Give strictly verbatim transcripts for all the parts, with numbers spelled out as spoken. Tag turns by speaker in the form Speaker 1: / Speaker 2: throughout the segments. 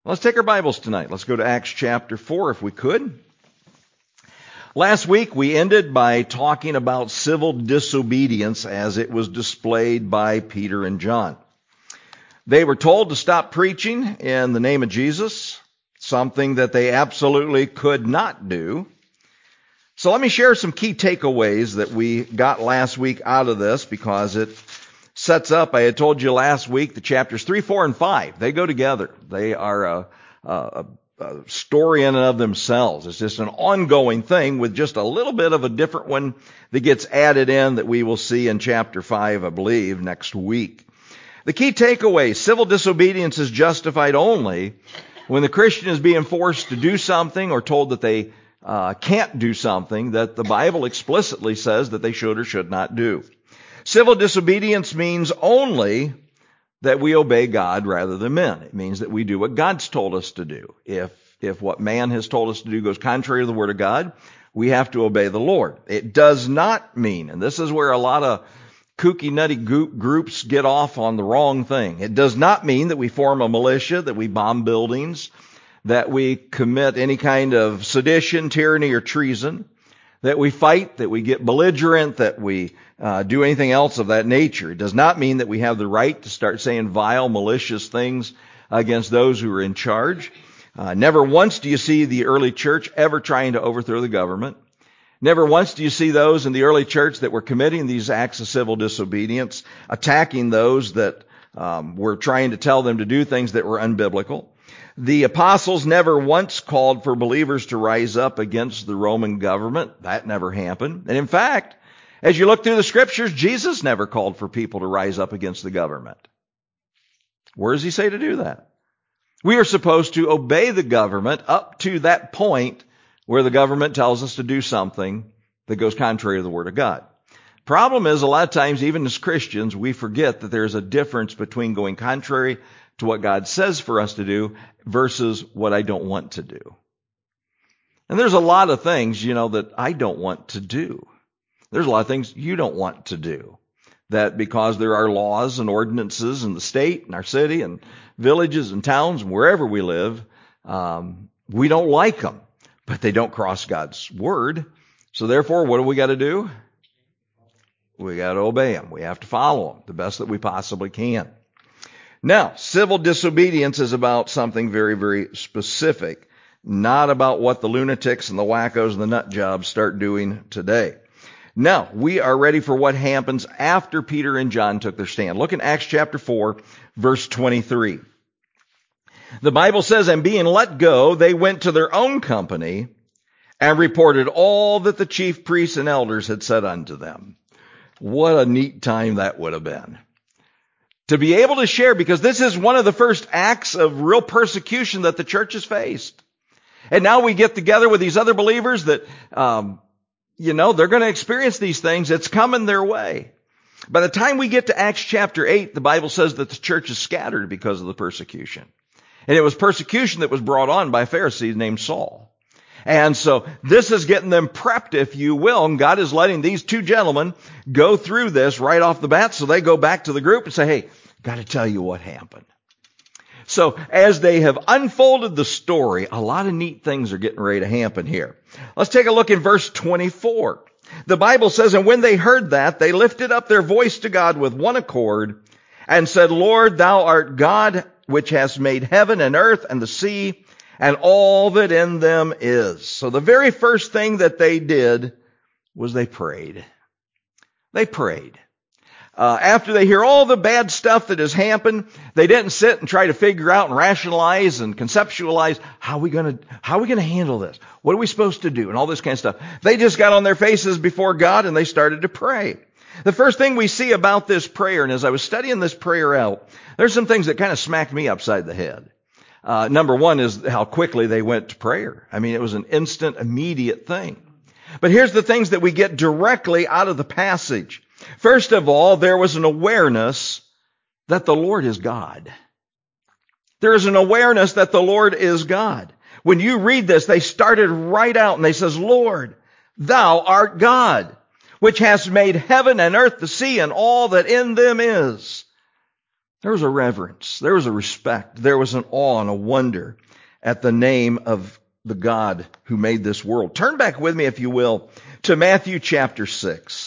Speaker 1: Let's take our Bibles tonight. Let's go to Acts chapter four if we could. Last week we ended by talking about civil disobedience as it was displayed by Peter and John. They were told to stop preaching in the name of Jesus, something that they absolutely could not do. So let me share some key takeaways that we got last week out of this because it sets up, I had told you last week, the chapters three, four, and five. They go together. They are a, a, a story in and of themselves. It's just an ongoing thing with just a little bit of a different one that gets added in that we will see in chapter five, I believe, next week. The key takeaway, civil disobedience is justified only when the Christian is being forced to do something or told that they uh, can't do something that the Bible explicitly says that they should or should not do. Civil disobedience means only that we obey God rather than men. It means that we do what God's told us to do. If, if what man has told us to do goes contrary to the Word of God, we have to obey the Lord. It does not mean, and this is where a lot of kooky, nutty groups get off on the wrong thing. It does not mean that we form a militia, that we bomb buildings, that we commit any kind of sedition, tyranny, or treason, that we fight, that we get belligerent, that we uh, do anything else of that nature. It does not mean that we have the right to start saying vile, malicious things against those who are in charge. Uh, never once do you see the early church ever trying to overthrow the government. Never once do you see those in the early church that were committing these acts of civil disobedience, attacking those that um, were trying to tell them to do things that were unbiblical. The apostles never once called for believers to rise up against the Roman government. That never happened. And in fact, as you look through the scriptures, Jesus never called for people to rise up against the government. Where does he say to do that? We are supposed to obey the government up to that point where the government tells us to do something that goes contrary to the Word of God. Problem is, a lot of times, even as Christians, we forget that there's a difference between going contrary to what God says for us to do versus what I don't want to do. And there's a lot of things, you know, that I don't want to do. There's a lot of things you don't want to do. That because there are laws and ordinances in the state and our city and villages and towns and wherever we live, um, we don't like them, but they don't cross God's word. So therefore, what do we got to do? We got to obey them. We have to follow them the best that we possibly can. Now, civil disobedience is about something very, very specific, not about what the lunatics and the wackos and the nut jobs start doing today. Now, we are ready for what happens after Peter and John took their stand. Look in Acts chapter four, verse twenty-three. The Bible says, "And being let go, they went to their own company and reported all that the chief priests and elders had said unto them." What a neat time that would have been. To be able to share, because this is one of the first acts of real persecution that the church has faced. And now we get together with these other believers that, um, you know, they're going to experience these things. It's coming their way. By the time we get to Acts chapter eight, the Bible says that the church is scattered because of the persecution. And it was persecution that was brought on by a Pharisee named Saul. And so this is getting them prepped, if you will, and God is letting these two gentlemen go through this right off the bat. So they go back to the group and say, "Hey, got to tell you what happened." So as they have unfolded the story, a lot of neat things are getting ready to happen here. Let's take a look in verse twenty-four. The Bible says, "And when they heard that, they lifted up their voice to God with one accord and said, Lord, thou art God, which hast made heaven and earth and the sea, and all that in them is." So the very first thing that they did was they prayed. They prayed. Uh, after they hear all the bad stuff that has happened, they didn't sit and try to figure out and rationalize and conceptualize, how are we going to, how are we going to handle this? What are we supposed to do? And all this kind of stuff. They just got on their faces before God and they started to pray. The first thing we see about this prayer, and as I was studying this prayer out, there's some things that kind of smacked me upside the head. Uh, number one is how quickly they went to prayer. I mean, it was an instant, immediate thing. But here's the things that we get directly out of the passage. First of all, there was an awareness that the Lord is God. There is an awareness that the Lord is God. When you read this, they started right out and they says, Lord, thou art God, which hast made heaven and earth, the sea, and all that in them is. There was a reverence. There was a respect. There was an awe and a wonder at the name of the God who made this world. Turn back with me, if you will, to Matthew chapter six.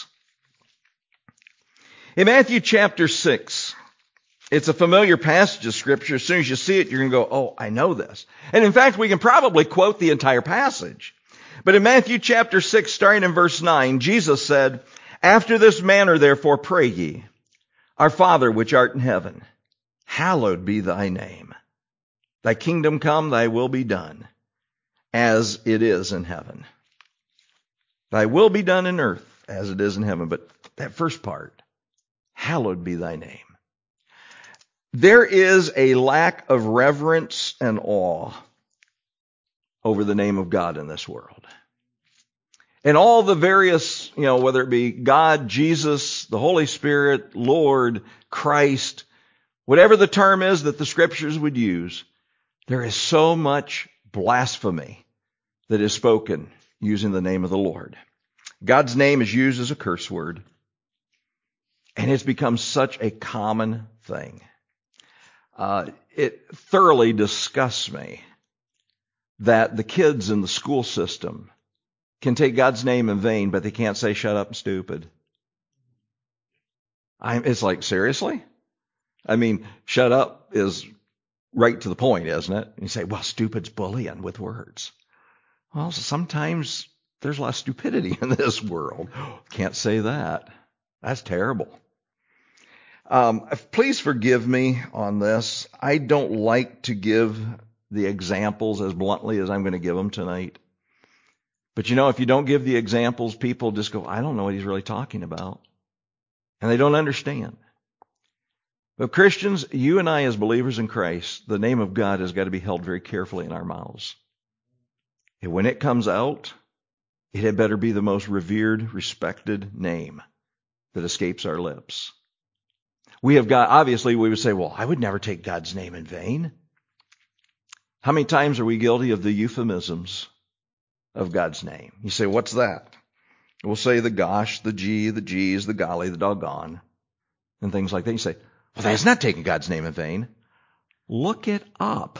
Speaker 1: In Matthew chapter six, it's a familiar passage of Scripture. As soon as you see it, you're going to go, oh, I know this. And in fact, we can probably quote the entire passage. But in Matthew chapter six, starting in verse nine, Jesus said, "After this manner, therefore, pray ye, Our Father which art in heaven, hallowed be thy name. Thy kingdom come, thy will be done, as it is in heaven. Thy will be done in earth, as it is in heaven." But that first part, hallowed be thy name. There is a lack of reverence and awe over the name of God in this world. And all the various, you know, whether it be God, Jesus, the Holy Spirit, Lord, Christ, whatever the term is that the Scriptures would use, there is so much blasphemy that is spoken using the name of the Lord. God's name is used as a curse word, and it's become such a common thing. Uh, it thoroughly disgusts me that the kids in the school system can take God's name in vain, but they can't say shut up and stupid. I'm, it's like, seriously? I mean, shut up is right to the point, isn't it? And you say, well, stupid's bullying with words. Well, sometimes there's a lot of stupidity in this world. Can't say that. That's terrible. Um, please forgive me on this. I don't like to give the examples as bluntly as I'm going to give them tonight. But you know, if you don't give the examples, people just go, I don't know what he's really talking about. And they don't understand. But Christians, you and I as believers in Christ, the name of God has got to be held very carefully in our mouths. And when it comes out, it had better be the most revered, respected name that escapes our lips. We have got, obviously we would say, well, I would never take God's name in vain. How many times are we guilty of the euphemisms of God's name? You say, what's that? We'll say the gosh, the gee, the geez, the golly, the doggone, and things like that. You say, well, that's not taking God's name in vain. Look it up.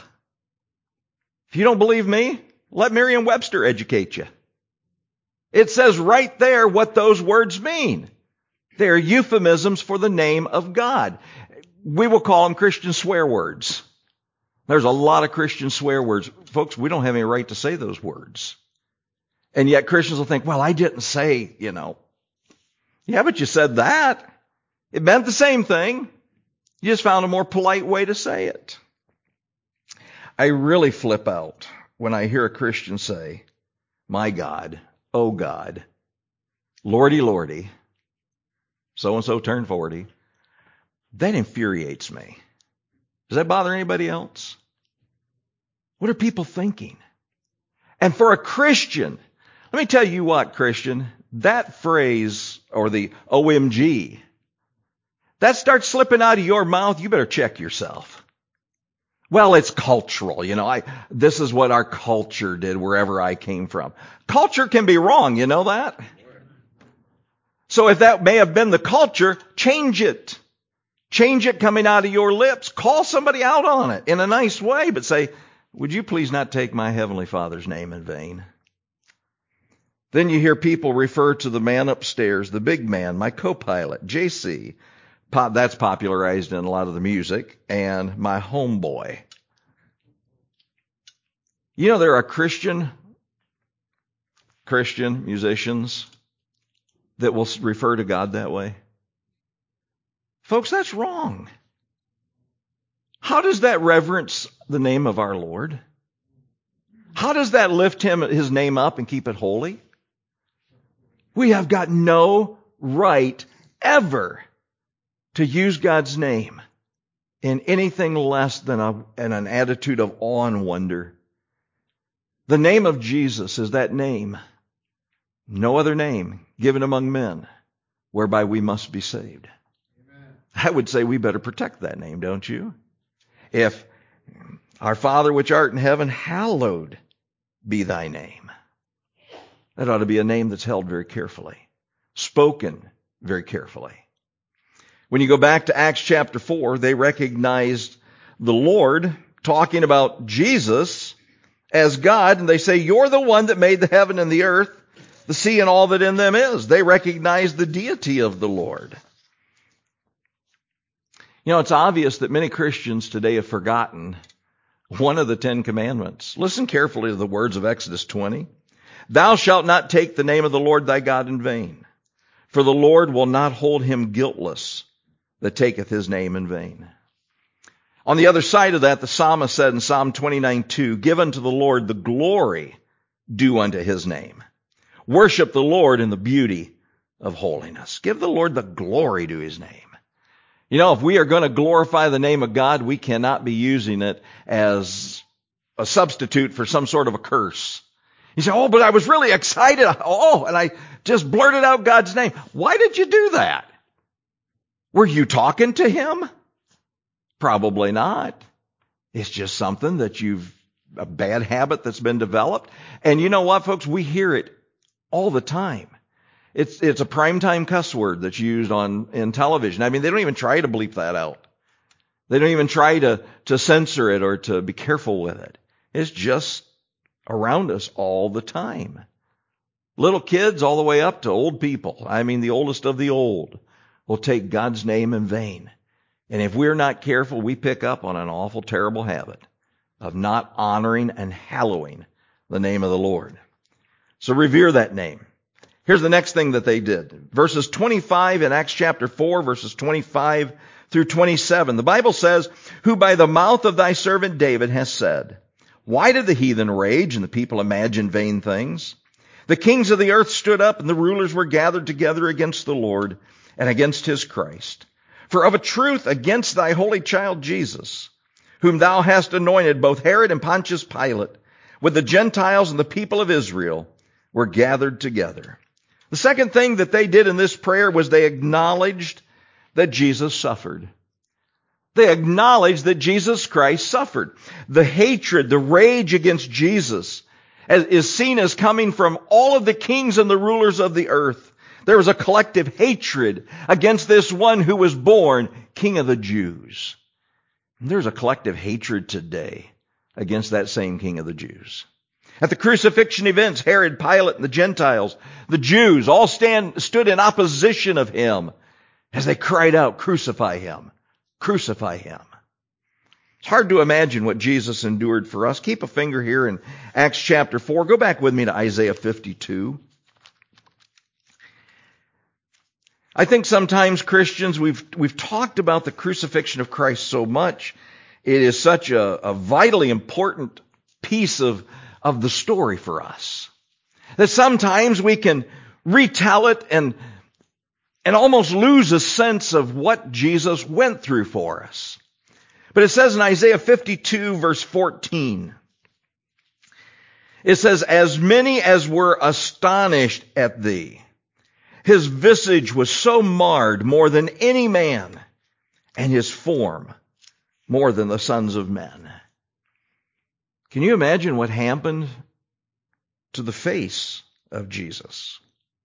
Speaker 1: If you don't believe me, let Merriam-Webster educate you. It says right there what those words mean. They are euphemisms for the name of God. We will call them Christian swear words. There's a lot of Christian swear words. Folks, we don't have any right to say those words. And yet Christians will think, well, I didn't say, you know. Yeah, but you said that. It meant the same thing. You just found a more polite way to say it. I really flip out when I hear a Christian say, my God, oh God, Lordy, Lordy, so-and-so turned forty. That infuriates me. Does that bother anybody else? What are people thinking? And for a Christian, let me tell you what, Christian, that phrase, or the O M G, that starts slipping out of your mouth, you better check yourself. Well, it's cultural. You know, I, this is what our culture did wherever I came from. Culture can be wrong, you know that? So if that may have been the culture, change it. Change it coming out of your lips. Call somebody out on it in a nice way, but say, would you please not take my Heavenly Father's name in vain? Then you hear people refer to the man upstairs, the big man, my co-pilot, J C. Pop, that's popularized in a lot of the music, and my homeboy. You know, there are Christian, Christian musicians that will refer to God that way. Folks, that's wrong. How does that reverence the name of our Lord? How does that lift him, his name up and keep it holy? We have got no right ever to use God's name in anything less than a, in an attitude of awe and wonder. The name of Jesus is that name, no other name given among men, whereby we must be saved. Amen. I would say we better protect that name, don't you? If our Father which art in heaven, hallowed be thy name. That ought to be a name that's held very carefully, spoken very carefully. When you go back to Acts chapter four, they recognized the Lord talking about Jesus as God, and they say, you're the one that made the heaven and the earth, the sea and all that in them is. They recognize the deity of the Lord. You know, it's obvious that many Christians today have forgotten one of the Ten Commandments. Listen carefully to the words of Exodus twenty. Thou shalt not take the name of the Lord thy God in vain, for the Lord will not hold him guiltless that taketh his name in vain. On the other side of that, the psalmist said in Psalm twenty-nine two, give unto the Lord the glory due unto his name. Worship the Lord in the beauty of holiness. Give the Lord the glory to his name. You know, if we are going to glorify the name of God, we cannot be using it as a substitute for some sort of a curse. You say, oh, but I was really excited. Oh, and I just blurted out God's name. Why did you do that? Were you talking to him? Probably not. It's just something that you've, a bad habit that's been developed. And you know what, folks? We hear it all the time. It's, it's a primetime cuss word that's used on, in television. I mean, they don't even try to bleep that out. They don't even try to, to censor it or to be careful with it. It's just around us all the time. Little kids all the way up to old people. I mean, the oldest of the old will take God's name in vain. And if we're not careful, we pick up on an awful, terrible habit of not honoring and hallowing the name of the Lord. So revere that name. Here's the next thing that they did. Verses twenty-five in Acts chapter four, verses twenty-five through twenty-seven. The Bible says, who by the mouth of thy servant David has said, why did the heathen rage and the people imagine vain things? The kings of the earth stood up and the rulers were gathered together against the Lord and against his Christ. For of a truth against thy holy child Jesus, whom thou hast anointed, both Herod and Pontius Pilate, with the Gentiles and the people of Israel, were gathered together. The second thing that they did in this prayer was they acknowledged that Jesus suffered. They acknowledged that Jesus Christ suffered. The hatred, the rage against Jesus is seen as coming from all of the kings and the rulers of the earth. There was a collective hatred against this one who was born King of the Jews. And there's a collective hatred today against that same King of the Jews. At the crucifixion events, Herod, Pilate, and the Gentiles, the Jews, all stand, stood in opposition of him as they cried out, crucify him, crucify him. It's hard to imagine what Jesus endured for us. Keep a finger here in Acts chapter four. Go back with me to Isaiah fifty-two. I think sometimes Christians, we've, we've talked about the crucifixion of Christ so much. It is such a, a vitally important piece of of the story for us, that sometimes we can retell it and, and almost lose a sense of what Jesus went through for us. But it says in Isaiah fifty-two verse fourteen, it says, as many as were astonished at thee, his visage was so marred more than any man, and his form more than the sons of men. Can you imagine what happened to the face of Jesus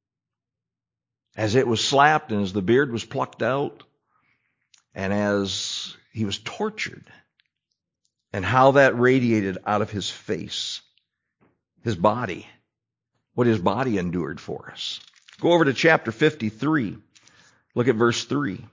Speaker 1: as it was slapped and as the beard was plucked out and as he was tortured, and how that radiated out of his face, his body, what his body endured for us? Go over to chapter fifty-three. Look at verse three.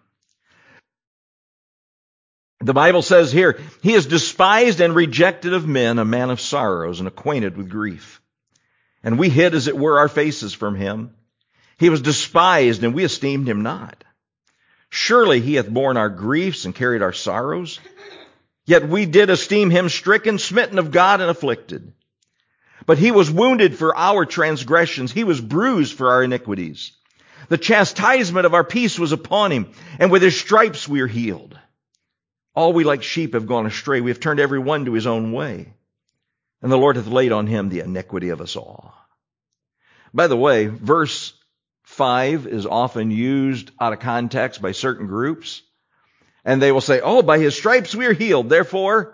Speaker 1: The Bible says here, he is despised and rejected of men, a man of sorrows and acquainted with grief. And we hid, as it were, our faces from him. He was despised, and we esteemed him not. Surely he hath borne our griefs and carried our sorrows. Yet we did esteem him stricken, smitten of God, and afflicted. But he was wounded for our transgressions. He was bruised for our iniquities. The chastisement of our peace was upon him, and with his stripes we are healed. All we like sheep have gone astray. We have turned every one to his own way. And the Lord hath laid on him the iniquity of us all. By the way, verse five is often used out of context by certain groups. And they will say, oh, by his stripes we are healed. Therefore,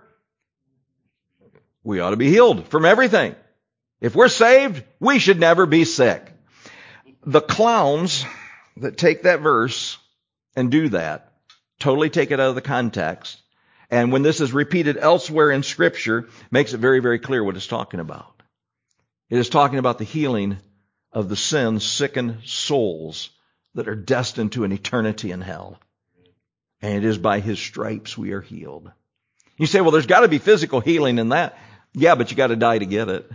Speaker 1: we ought to be healed from everything. If we're saved, we should never be sick. The clowns that take that verse and do that totally take it out of the context. And when this is repeated elsewhere in Scripture, makes it very, very clear what it's talking about. It is talking about the healing of the sin-sickened souls that are destined to an eternity in hell. And it is by His stripes we are healed. You say, well, there's got to be physical healing in that. Yeah, but you got to die to get it.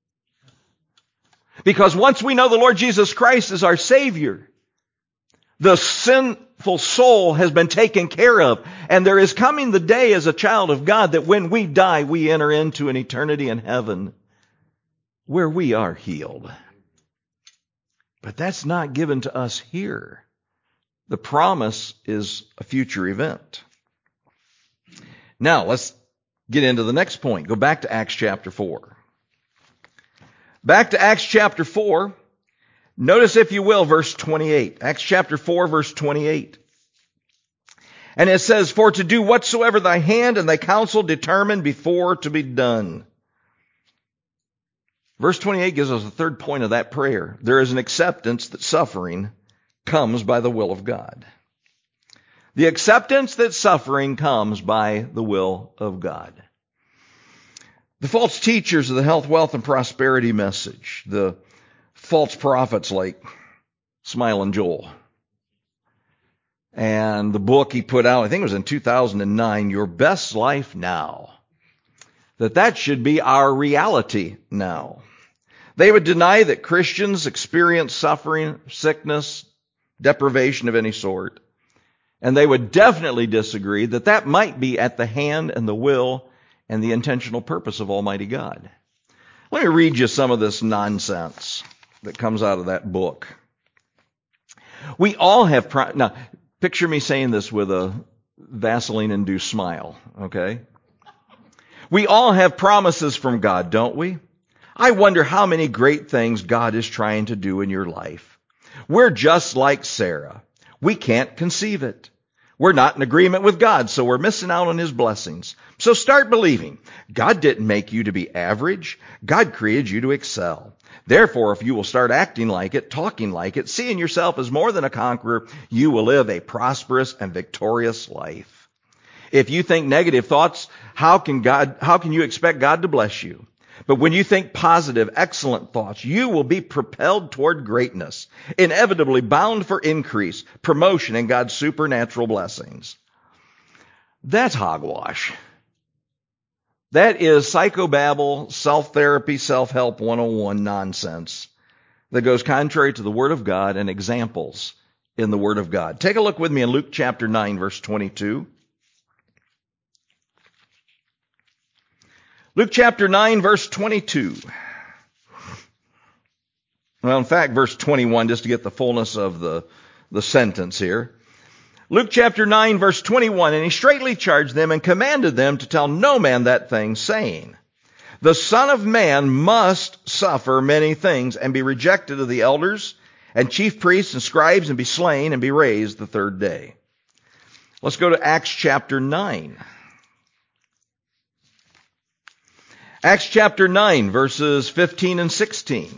Speaker 1: Because once we know the Lord Jesus Christ is our Savior, the sinful soul has been taken care of. And there is coming the day as a child of God that when we die, we enter into an eternity in heaven where we are healed. But that's not given to us here. The promise is a future event. Now, let's get into the next point. Go back to Acts chapter four. Back to Acts chapter four. Notice, if you will, verse twenty-eight. Acts chapter four, verse twenty-eight. And it says, for to do whatsoever thy hand and thy counsel determine before to be done. Verse twenty-eight gives us the third point of that prayer. There is an acceptance that suffering comes by the will of God. The acceptance that suffering comes by the will of God. The false teachers of the health, wealth, and prosperity message, the false prophets like Smiling Joel, and the book he put out, I think it was in two thousand nine, Your Best Life Now, that that should be our reality now. They would deny that Christians experience suffering, sickness, deprivation of any sort. And they would definitely disagree that that might be at the hand and the will and the intentional purpose of Almighty God. Let me read you some of this nonsense that comes out of that book. We all have, pro- now picture me saying this with a Vaseline-induced smile, okay? We all have promises from God, don't we? I wonder how many great things God is trying to do in your life. We're just like Sarah. We can't conceive it. We're not in agreement with God, so we're missing out on His blessings. So start believing. God didn't make you to be average. God created you to excel. Therefore, if you will start acting like it, talking like it, seeing yourself as more than a conqueror, you will live a prosperous and victorious life. If you think negative thoughts, how can God, how can you expect God to bless you? But when you think positive, excellent thoughts, you will be propelled toward greatness, inevitably bound for increase, promotion, and God's supernatural blessings. That's hogwash. That is psychobabble, self-therapy, self-help one oh one nonsense that goes contrary to the Word of God and examples in the Word of God. Take a look with me in Luke chapter nine, verse twenty-two. Luke chapter nine, verse twenty-two. Well, in fact, verse twenty-one, just to get the fullness of the, the sentence here. Luke chapter nine, verse twenty-one, and he straitly charged them and commanded them to tell no man that thing, saying, the Son of Man must suffer many things and be rejected of the elders and chief priests and scribes and be slain and be raised the third day. Let's go to Acts chapter nine. Acts chapter nine, verses fifteen and sixteen.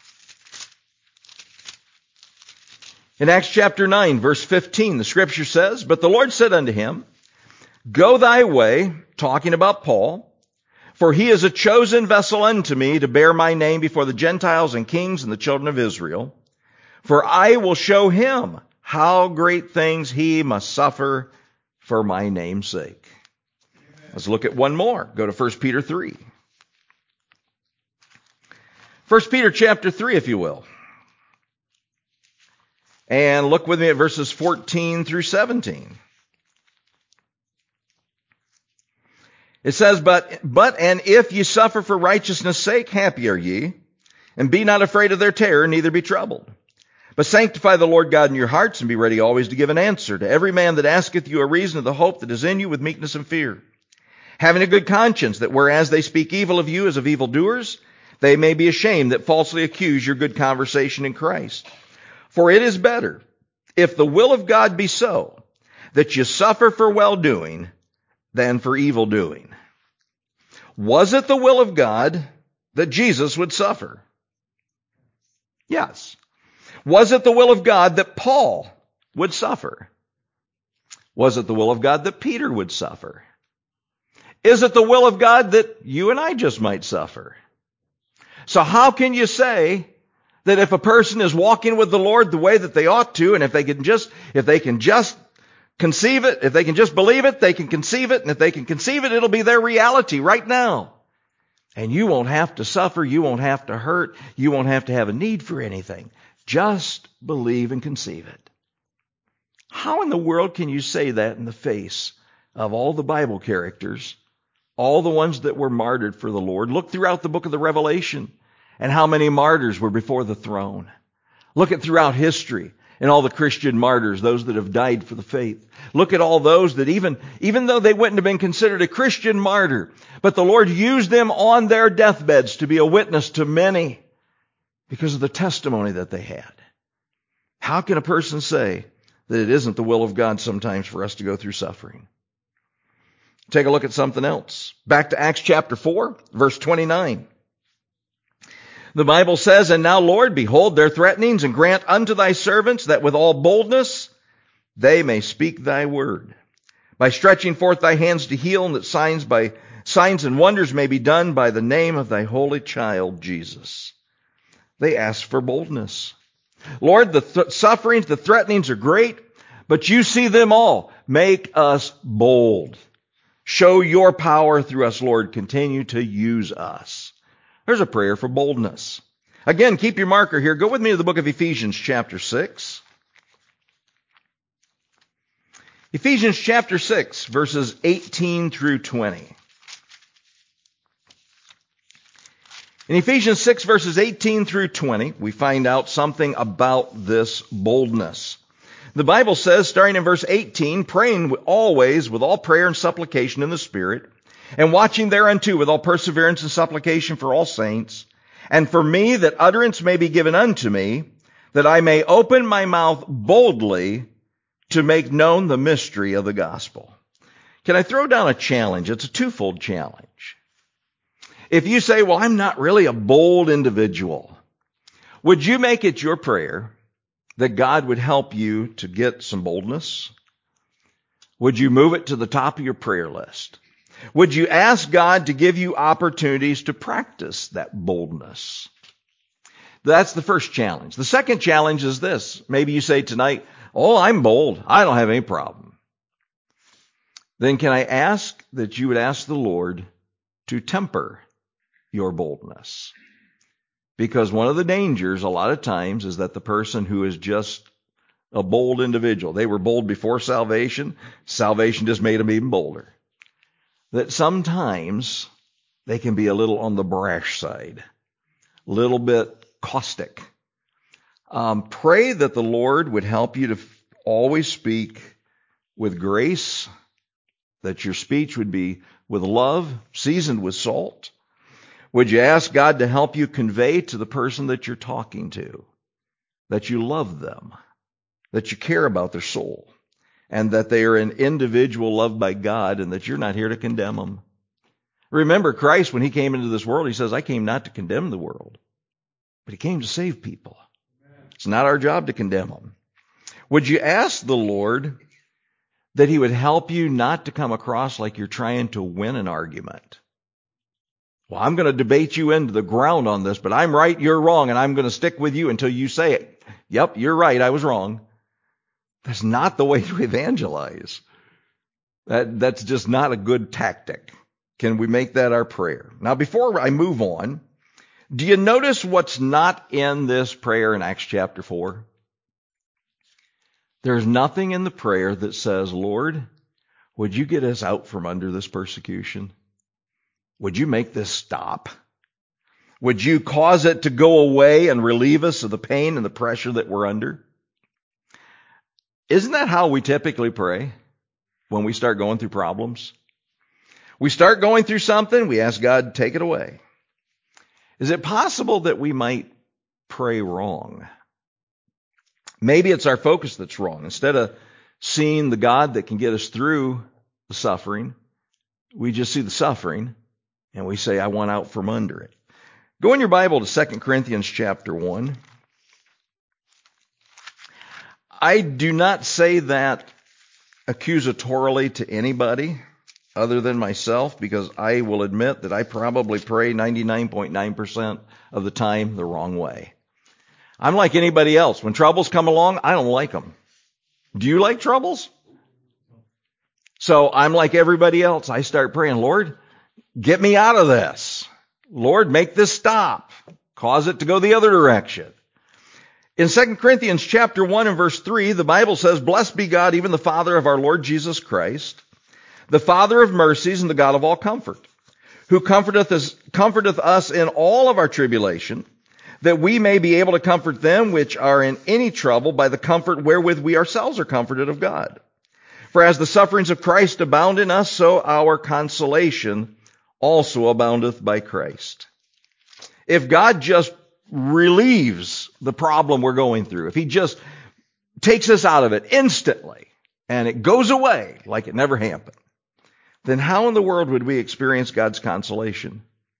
Speaker 1: In Acts chapter nine, verse fifteen, the scripture says, but the Lord said unto him, go thy way, talking about Paul, for he is a chosen vessel unto me to bear my name before the Gentiles and kings and the children of Israel. For I will show him how great things he must suffer for my name's sake. Amen. Let's look at one more. Go to First Peter three. First Peter chapter three, if you will. And look with me at verses fourteen through seventeen. It says, but, but, and if ye suffer for righteousness' sake, happy are ye, and be not afraid of their terror, neither be troubled. But sanctify the Lord God in your hearts, and be ready always to give an answer to every man that asketh you a reason of the hope that is in you with meekness and fear. Having a good conscience, that whereas they speak evil of you as of evildoers, they may be ashamed that falsely accuse your good conversation in Christ. For it is better, if the will of God be so, that you suffer for well-doing than for evil-doing. Was it the will of God that Jesus would suffer? Yes. Was it the will of God that Paul would suffer? Was it the will of God that Peter would suffer? Is it the will of God that you and I just might suffer? So how can you say that if a person is walking with the Lord the way that they ought to, and if they can just, if they can just conceive it, if they can just believe it, they can conceive it, and if they can conceive it, it'll be their reality right now. And you won't have to suffer, you won't have to hurt, you won't have to have a need for anything. Just believe and conceive it. How in the world can you say that in the face of all the Bible characters, all the ones that were martyred for the Lord? Look throughout the book of the Revelation and how many martyrs were before the throne. Look at throughout history and all the Christian martyrs, those that have died for the faith. Look at all those that even, even though they wouldn't have been considered a Christian martyr, but the Lord used them on their deathbeds to be a witness to many because of the testimony that they had. How can a person say that it isn't the will of God sometimes for us to go through suffering? Take a look at something else. Back to Acts chapter four, verse twenty-nine. The Bible says, "And now, Lord, behold their threatenings, and grant unto thy servants that with all boldness they may speak thy word, by stretching forth thy hands to heal, and that signs by signs and wonders may be done by the name of thy holy child, Jesus." They ask for boldness. Lord, the th- sufferings, the threatenings are great, but you see them all. Make us bold. Show your power through us, Lord. Continue to use us. There's a prayer for boldness. Again, keep your marker here. Go with me to the book of Ephesians chapter six. Ephesians chapter six, verses eighteen through twenty. In Ephesians six, verses eighteen through twenty, we find out something about this boldness. The Bible says, starting in verse eighteen, "Praying always with all prayer and supplication in the Spirit, and watching thereunto with all perseverance and supplication for all saints, and for me that utterance may be given unto me, that I may open my mouth boldly to make known the mystery of the gospel." Can I throw down a challenge? It's a twofold challenge. If you say, "Well, I'm not really a bold individual," would you make it your prayer that God would help you to get some boldness? Would you move it to the top of your prayer list? Would you ask God to give you opportunities to practice that boldness? That's the first challenge. The second challenge is this. Maybe you say tonight, "Oh, I'm bold. I don't have any problem." Then can I ask that you would ask the Lord to temper your boldness? Because one of the dangers a lot of times is that the person who is just a bold individual, they were bold before salvation, salvation just made them even bolder. That sometimes they can be a little on the brash side, a little bit caustic. Um, pray that the Lord would help you to f- always speak with grace, that your speech would be with love, seasoned with salt. Would you ask God to help you convey to the person that you're talking to that you love them, that you care about their soul, and that they are an individual loved by God, and that you're not here to condemn them? Remember, Christ, when he came into this world, he says, "I came not to condemn the world, but he came to save people." It's not our job to condemn them. Would you ask the Lord that he would help you not to come across like you're trying to win an argument? "Well, I'm going to debate you into the ground on this, but I'm right, you're wrong, and I'm going to stick with you until you say it. Yep, you're right, I was wrong." That's not the way to evangelize. That, that's just not a good tactic. Can we make that our prayer? Now, before I move on, do you notice what's not in this prayer in Acts chapter four? There's nothing in the prayer that says, "Lord, would you get us out from under this persecution? Would you make this stop? Would you cause it to go away and relieve us of the pain and the pressure that we're under?" Isn't that how we typically pray when we start going through problems? We start going through something, we ask God to take it away. Is it possible that we might pray wrong? Maybe it's our focus that's wrong. Instead of seeing the God that can get us through the suffering, we just see the suffering and we say, "I want out from under it." Go in your Bible to Second Corinthians chapter one. I do not say that accusatorily to anybody other than myself, because I will admit that I probably pray ninety-nine point nine percent of the time the wrong way. I'm like anybody else. When troubles come along, I don't like them. Do you like troubles? So I'm like everybody else. I start praying, Lord, get me out of this. Lord, make this stop. Cause it to go the other direction. In Second Corinthians chapter one and verse three, the Bible says, Blessed be God, even the Father of our Lord Jesus Christ, the Father of mercies and the God of all comfort, who comforteth us, comforteth us in all of our tribulation, that we may be able to comfort them which are in any trouble by the comfort wherewith we ourselves are comforted of God. For as the sufferings of Christ abound in us, so our consolation also aboundeth by Christ. If God just relieves the problem we're going through, if he just takes us out of it instantly and it goes away like it never happened, then how in the world would we experience God's consolation?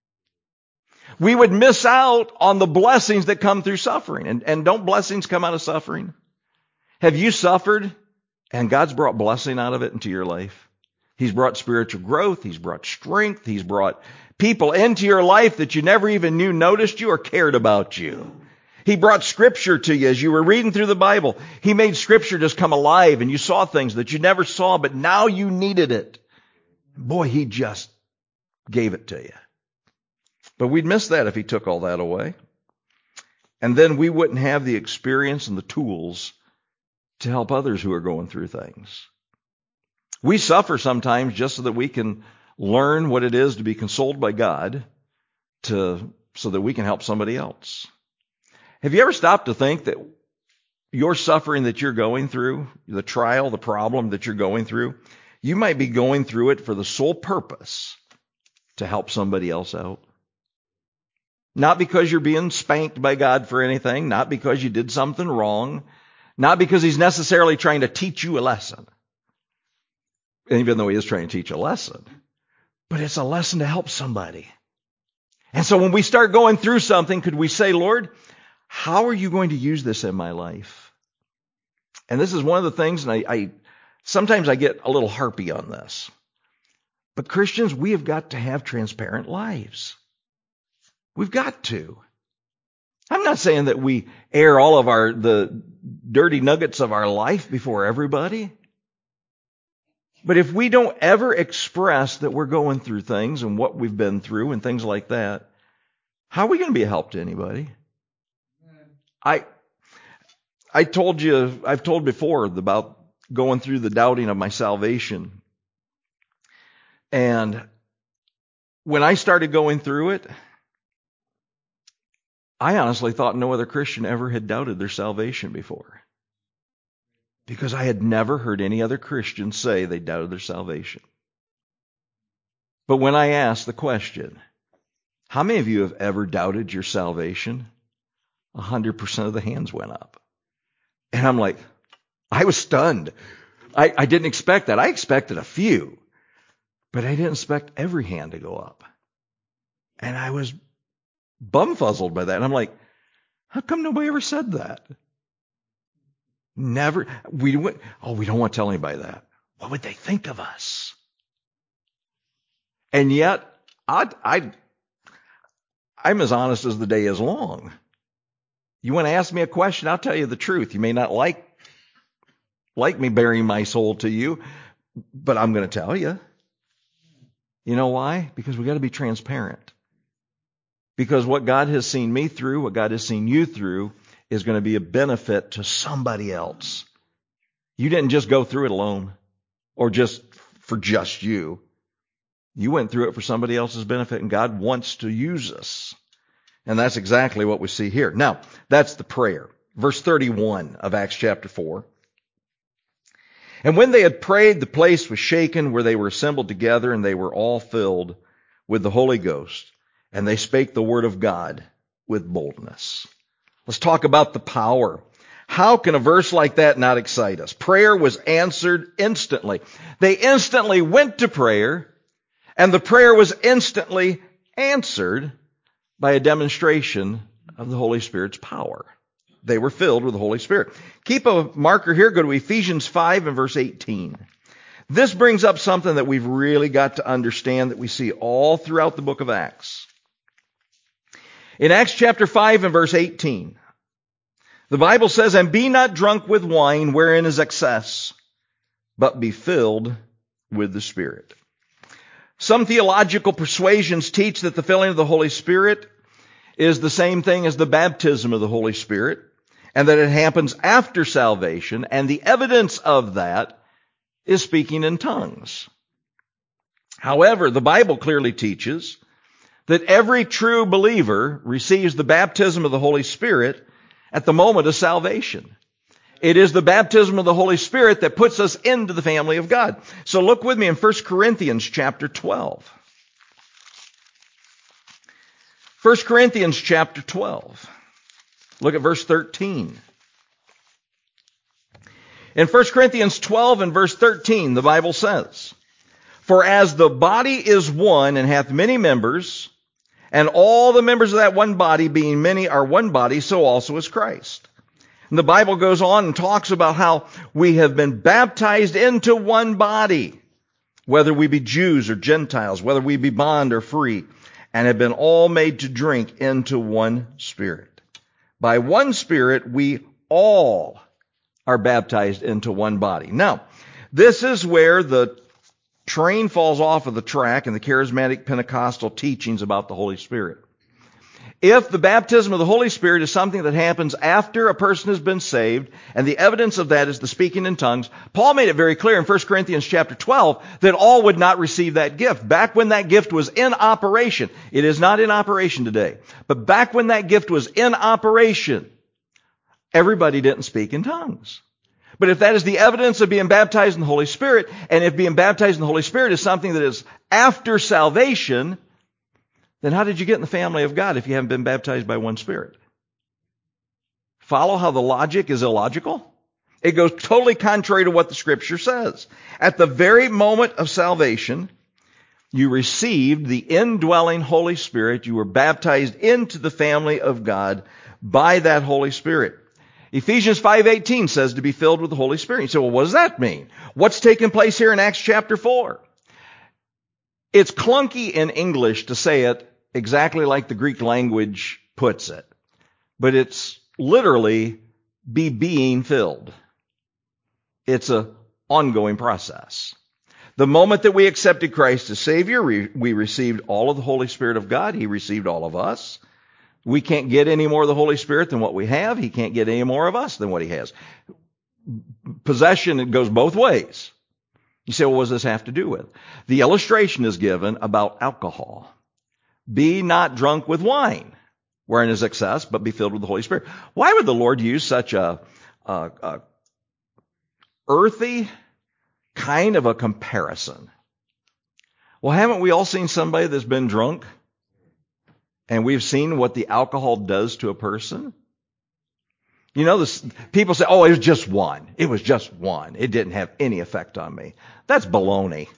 Speaker 1: We would miss out on the blessings that come through suffering. And, and don't blessings come out of suffering? Have you suffered and God's brought blessing out of it into your life? He's brought spiritual growth. He's brought strength. He's brought people into your life that you never even knew noticed you or cared about you. He brought Scripture to you as you were reading through the Bible. He made Scripture just come alive and you saw things that you never saw, but now you needed it. Boy, he just gave it to you. But we'd miss that if he took all that away. And then we wouldn't have the experience and the tools to help others who are going through things. We suffer sometimes just so that we can learn what it is to be consoled by God, to so that we can help somebody else. Have you ever stopped to think that your suffering that you're going through, the trial, the problem that you're going through, you might be going through it for the sole purpose to help somebody else out? Not because you're being spanked by God for anything, not because you did something wrong, not because he's necessarily trying to teach you a lesson, even though he is trying to teach a lesson, but it's a lesson to help somebody. And so when we start going through something, could we say, Lord, how are you going to use this in my life? And this is one of the things, and I, I sometimes I get a little harpy on this, but Christians, we have got to have transparent lives. We've got to. I'm not saying that we air all of our the dirty nuggets of our life before everybody. But if we don't ever express that we're going through things and what we've been through and things like that, how are we going to be a help to anybody? I I told you, I've told before about going through the doubting of my salvation. And when I started going through it, I honestly thought no other Christian ever had doubted their salvation before, because I had never heard any other Christian say they doubted their salvation. But when I asked the question, how many of you have ever doubted your salvation? A hundred percent of the hands went up. And I'm like, I was stunned. I, I didn't expect that. I expected a few, but I didn't expect every hand to go up. And I was bumfuzzled by that. And I'm like, how come nobody ever said that? Never. We went, oh, we don't want to tell anybody that. What would they think of us? And yet, I, I, I'm as honest as the day is long. You want to ask me a question, I'll tell you the truth. You may not like, like me bearing my soul to you, but I'm going to tell you. You know why? Because we got to be transparent. Because what God has seen me through, what God has seen you through, is going to be a benefit to somebody else. You didn't just go through it alone or just for just you. You went through it for somebody else's benefit, and God wants to use us. And that's exactly what we see here. Now, that's the prayer. Verse thirty-one of Acts chapter four. And when they had prayed, the place was shaken where they were assembled together, and they were all filled with the Holy Ghost. And they spake the word of God with boldness. Let's talk about the power. How can a verse like that not excite us? Prayer was answered instantly. They instantly went to prayer, and the prayer was instantly answered by a demonstration of the Holy Spirit's power. They were filled with the Holy Spirit. Keep a marker here. Go to Ephesians five and verse eighteen. This brings up something that we've really got to understand that we see all throughout the book of Acts. In Acts chapter five and verse eighteen, the Bible says, "And be not drunk with wine wherein is excess, but be filled with the Spirit." Some theological persuasions teach that the filling of the Holy Spirit is the same thing as the baptism of the Holy Spirit, and that it happens after salvation, and the evidence of that is speaking in tongues. However, the Bible clearly teaches that every true believer receives the baptism of the Holy Spirit at the moment of salvation. It is the baptism of the Holy Spirit that puts us into the family of God. So look with me in First Corinthians chapter twelve. First Corinthians chapter twelve. Look at verse thirteen. In First Corinthians twelve and verse thirteen, the Bible says, "For as the body is one and hath many members, and all the members of that one body, being many, are one body, so also is Christ." And the Bible goes on and talks about how we have been baptized into one body, whether we be Jews or Gentiles, whether we be bond or free, and have been all made to drink into one Spirit. By one Spirit we all are baptized into one body. Now, this is where the train falls off of the track in the charismatic Pentecostal teachings about the Holy Spirit. If the baptism of the Holy Spirit is something that happens after a person has been saved, and the evidence of that is the speaking in tongues, Paul made it very clear in First Corinthians chapter twelve that all would not receive that gift. Back when that gift was in operation, it is not in operation today, but back when that gift was in operation, everybody didn't speak in tongues. But if that is the evidence of being baptized in the Holy Spirit, and if being baptized in the Holy Spirit is something that is after salvation, then how did you get in the family of God if you haven't been baptized by one Spirit? Follow how the logic is illogical? It goes totally contrary to what the Scripture says. At the very moment of salvation, you received the indwelling Holy Spirit. You were baptized into the family of God by that Holy Spirit. Ephesians five eighteen says to be filled with the Holy Spirit. You say, well, what does that mean? What's taking place here in Acts chapter four? It's clunky in English to say it exactly like the Greek language puts it. But it's literally be being filled. It's an ongoing process. The moment that we accepted Christ as Savior, we, we received all of the Holy Spirit of God. He received all of us. We can't get any more of the Holy Spirit than what we have. He can't get any more of us than what He has. Possession, it goes both ways. You say, well, what does this have to do with? The illustration is given about alcohol. Be not drunk with wine, wherein is excess, but be filled with the Holy Spirit. Why would the Lord use such a, a, a earthy kind of a comparison? Well, haven't we all seen somebody that's been drunk? And we've seen what the alcohol does to a person? You know, this, people say, oh, it was just one. It was just one. It didn't have any effect on me. That's baloney.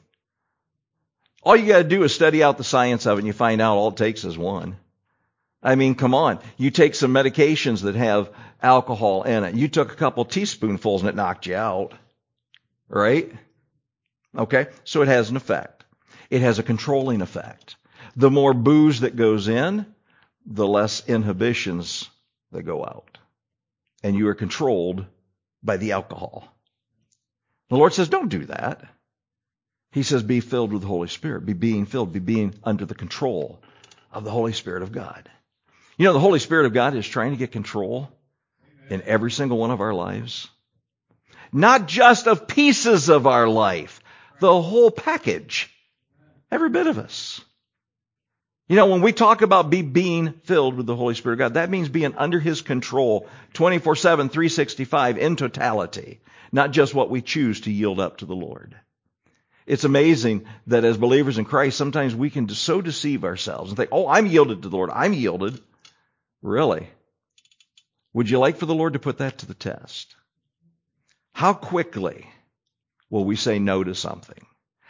Speaker 1: All you got to do is study out the science of it, and you find out all it takes is one. I mean, come on. You take some medications that have alcohol in it. You took a couple teaspoonfuls and it knocked you out. Right? Okay? So it has an effect. It has a controlling effect. The more booze that goes in, the less inhibitions that go out. And you are controlled by the alcohol. The Lord says, don't do that. He says, be filled with the Holy Spirit. Be being filled. Be being under the control of the Holy Spirit of God. You know, the Holy Spirit of God is trying to get control in every single one of our lives. Not just of pieces of our life. The whole package. Every bit of us. You know, when we talk about be being filled with the Holy Spirit of God, that means being under His control twenty-four seven, three sixty-five in totality, not just what we choose to yield up to the Lord. It's amazing that as believers in Christ, sometimes we can so deceive ourselves and think, oh, I'm yielded to the Lord. I'm yielded. Really? Would you like for the Lord to put that to the test? How quickly will we say no to something?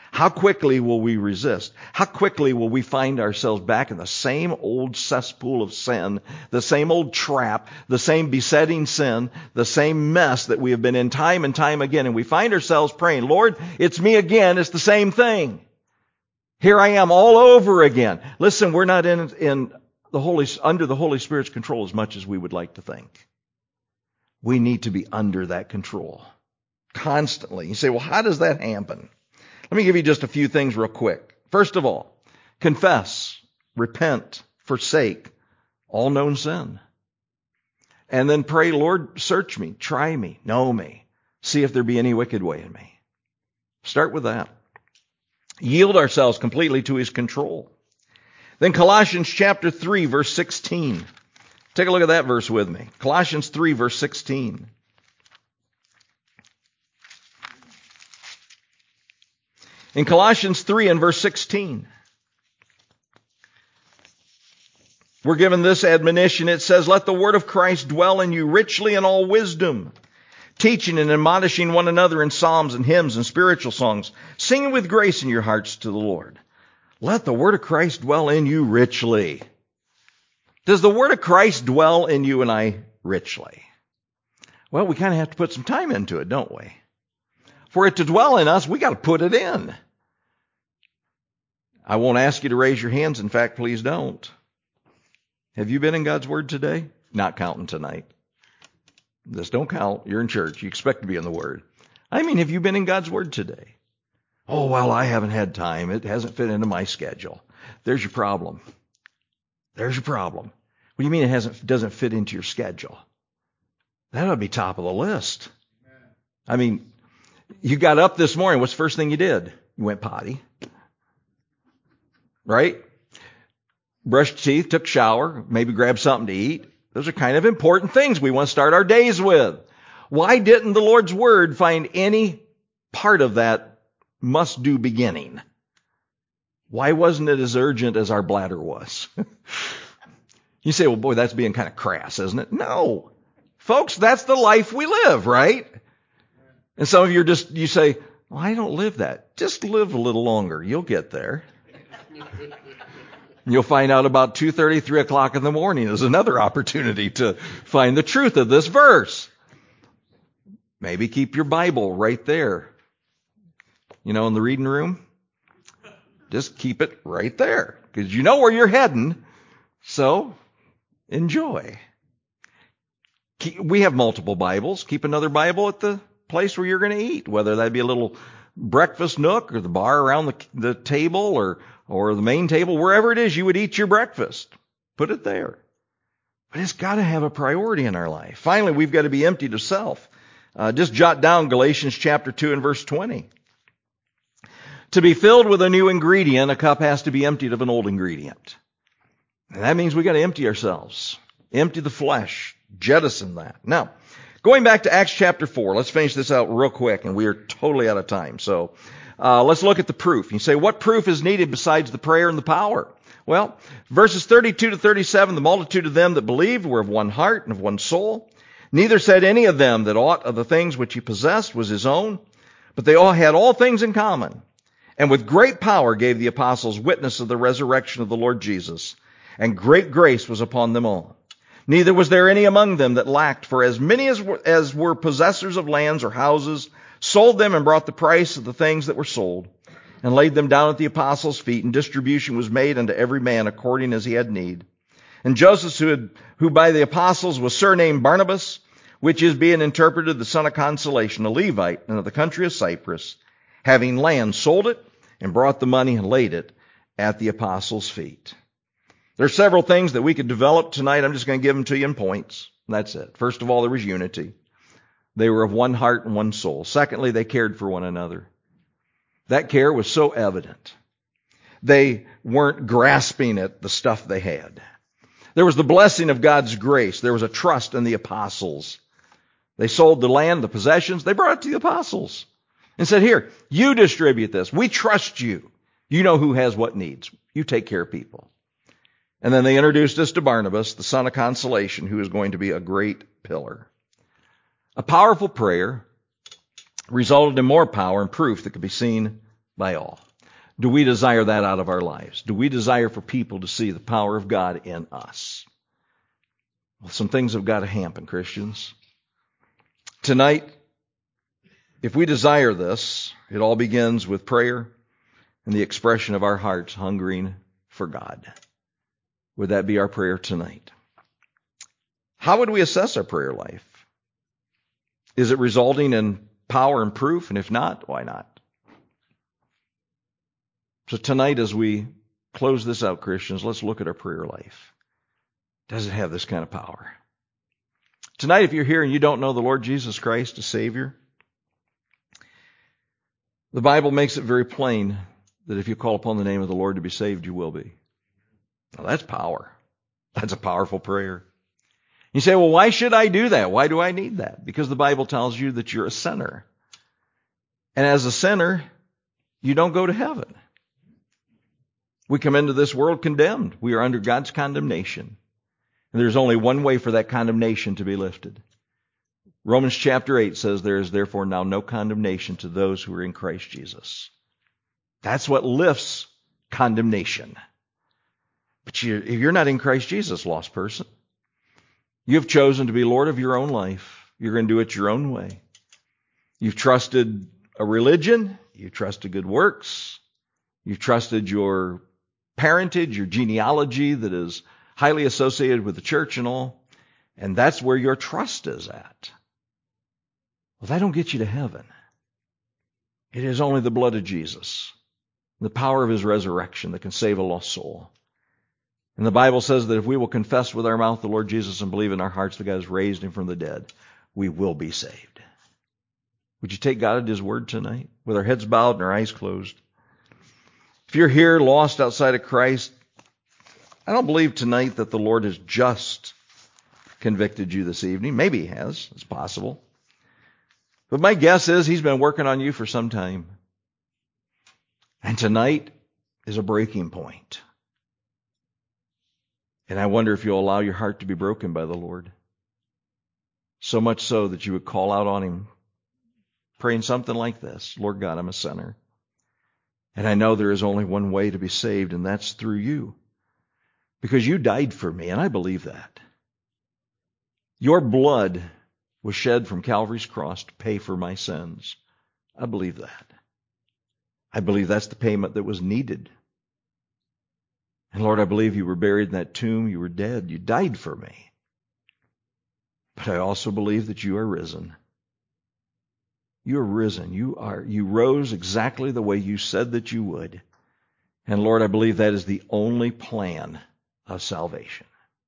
Speaker 1: How quickly will we resist? How quickly will we find ourselves back in the same old cesspool of sin, the same old trap, the same besetting sin, the same mess that we have been in time and time again, and we find ourselves praying, Lord, it's me again, it's the same thing. Here I am all over again. Listen, we're not in, in the Holy, under the Holy Spirit's control as much as we would like to think. We need to be under that control constantly. You say, well, how does that happen? Let me give you just a few things real quick. First of all, confess, repent, forsake all known sin. And then pray, Lord, search me, try me, know me, see if there be any wicked way in me. Start with that. Yield ourselves completely to His control. Then Colossians chapter three, verse sixteen. Take a look at that verse with me. Colossians three, verse sixteen. In Colossians three and verse sixteen, we're given this admonition. It says, let the word of Christ dwell in you richly in all wisdom, teaching and admonishing one another in psalms and hymns and spiritual songs, singing with grace in your hearts to the Lord. Let the word of Christ dwell in you richly. Does the word of Christ dwell in you and I richly? Well, we kind of have to put some time into it, don't we? For it to dwell in us, we got to put it in. I won't ask you to raise your hands. In fact, please don't. Have you been in God's Word today? Not counting tonight. This don't count. You're in church. You expect to be in the Word. I mean, have you been in God's Word today? Oh, well, I haven't had time. It hasn't fit into my schedule. There's your problem. There's your problem. What do you mean it hasn't doesn't fit into your schedule? That ought to be top of the list. I mean, you got up this morning. What's the first thing you did? You went potty. Right? Brushed your teeth, took a shower, maybe grabbed something to eat. Those are kind of important things we want to start our days with. Why didn't the Lord's Word find any part of that must-do beginning? Why wasn't it as urgent as our bladder was? You say, well, boy, that's being kind of crass, isn't it? No. Folks, that's the life we live, right? And some of you are just, you say, well, I don't live that. Just live a little longer. You'll get there. You'll find out about two thirty, three o'clock in the morning is another opportunity to find the truth of this verse. Maybe keep your Bible right there. You know, in the reading room. Just keep it right there. Because you know where you're heading. So, enjoy. We have multiple Bibles. Keep another Bible at the place where you're going to eat. Whether that be a little breakfast nook or the bar around the, the table or or the main table, wherever it is you would eat your breakfast. Put it there. But it's got to have a priority in our life. Finally, we've got to be emptied of self. Uh, just jot down Galatians chapter two and verse twenty. To be filled with a new ingredient, a cup has to be emptied of an old ingredient. And that means we got to empty ourselves. Empty the flesh. Jettison that. Now, going back to Acts chapter four, let's finish this out real quick, and we are totally out of time. So, uh, let's look at the proof. You say, what proof is needed besides the prayer and the power? Well, verses thirty-two to thirty-seven, the multitude of them that believed were of one heart and of one soul. Neither said any of them that aught of the things which he possessed was his own, but they all had all things in common. And with great power gave the apostles witness of the resurrection of the Lord Jesus, and great grace was upon them all. Neither was there any among them that lacked, for as many as were, as were possessors of lands or houses sold them and brought the price of the things that were sold, and laid them down at the apostles' feet, and distribution was made unto every man according as he had need. And Joseph, who, had, who by the apostles was surnamed Barnabas, which is being interpreted the son of consolation, a Levite, and of the country of Cyprus, having land, sold it, and brought the money and laid it at the apostles' feet. There are several things that we could develop tonight. I'm just going to give them to you in points. That's it. First of all, there was unity. They were of one heart and one soul. Secondly, they cared for one another. That care was so evident. They weren't grasping at the stuff they had. There was the blessing of God's grace. There was a trust in the apostles. They sold the land, the possessions. They brought it to the apostles and said, here, you distribute this. We trust you. You know who has what needs. You take care of people. And then they introduced us to Barnabas, the son of consolation, who is going to be a great pillar. A powerful prayer resulted in more power and proof that could be seen by all? Do we desire that out of our lives? Do we desire for people to see the power of God in us? Well, some things have got to happen, Christians. Tonight, if we desire this, it all begins with prayer and the expression of our hearts hungering for God. Would that be our prayer tonight? How would we assess our prayer life? Is it resulting in power and proof? And if not, why not? So tonight, as we close this out, Christians, let's look at our prayer life. Does it have this kind of power? Tonight, if you're here and you don't know the Lord Jesus Christ as Savior, the Bible makes it very plain that if you call upon the name of the Lord to be saved, you will be. Now, that's power. That's a powerful prayer. You say, well, why should I do that? Why do I need that? Because the Bible tells you that you're a sinner. And as a sinner, you don't go to heaven. We come into this world condemned. We are under God's condemnation. And there's only one way for that condemnation to be lifted. Romans chapter eight says, there is therefore now no condemnation to those who are in Christ Jesus. That's what lifts condemnation. But you, if you're not in Christ Jesus, lost person, you've chosen to be Lord of your own life. You're going to do it your own way. You've trusted a religion. You've trusted good works. You've trusted your parentage, your genealogy that is highly associated with the church and all. And that's where your trust is at. Well, that don't get you to heaven. It is only the blood of Jesus, the power of his resurrection that can save a lost soul. And the Bible says that if we will confess with our mouth the Lord Jesus and believe in our hearts that God has raised him from the dead, we will be saved. Would you take God at his word tonight with our heads bowed and our eyes closed? If you're here lost outside of Christ, I don't believe tonight that the Lord has just convicted you this evening. Maybe he has. It's possible. But my guess is he's been working on you for some time. And tonight is a breaking point. And I wonder if you'll allow your heart to be broken by the Lord. So much so that you would call out on him, praying something like this: Lord God, I'm a sinner. And I know there is only one way to be saved, and that's through you. Because you died for me, and I believe that. Your blood was shed from Calvary's cross to pay for my sins. I believe that. I believe that's the payment that was needed. And Lord, I believe you were buried in that tomb. You were dead. You died for me. But I also believe that you are risen. You are risen. You are, you rose exactly the way you said that you would. And Lord, I believe that is the only plan of salvation.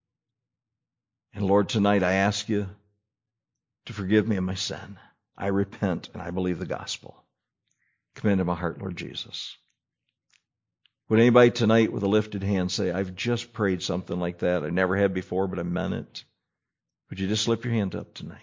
Speaker 1: And Lord, tonight I ask you to forgive me of my sin. I repent and I believe the gospel. Come into my heart, Lord Jesus. Would anybody tonight with a lifted hand say, I've just prayed something like that. I never had before, but I meant it. Would you just slip your hand up tonight?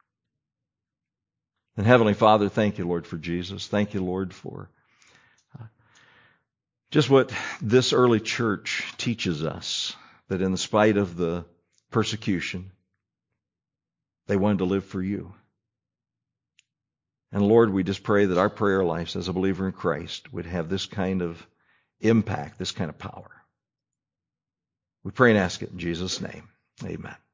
Speaker 1: And Heavenly Father, thank you, Lord, for Jesus. Thank you, Lord, for uh, just what this early church teaches us, that in spite of the persecution, they wanted to live for you. And Lord, we just pray that our prayer lives as a believer in Christ would have this kind of impact, this kind of power. We pray and ask it in Jesus' name. Amen.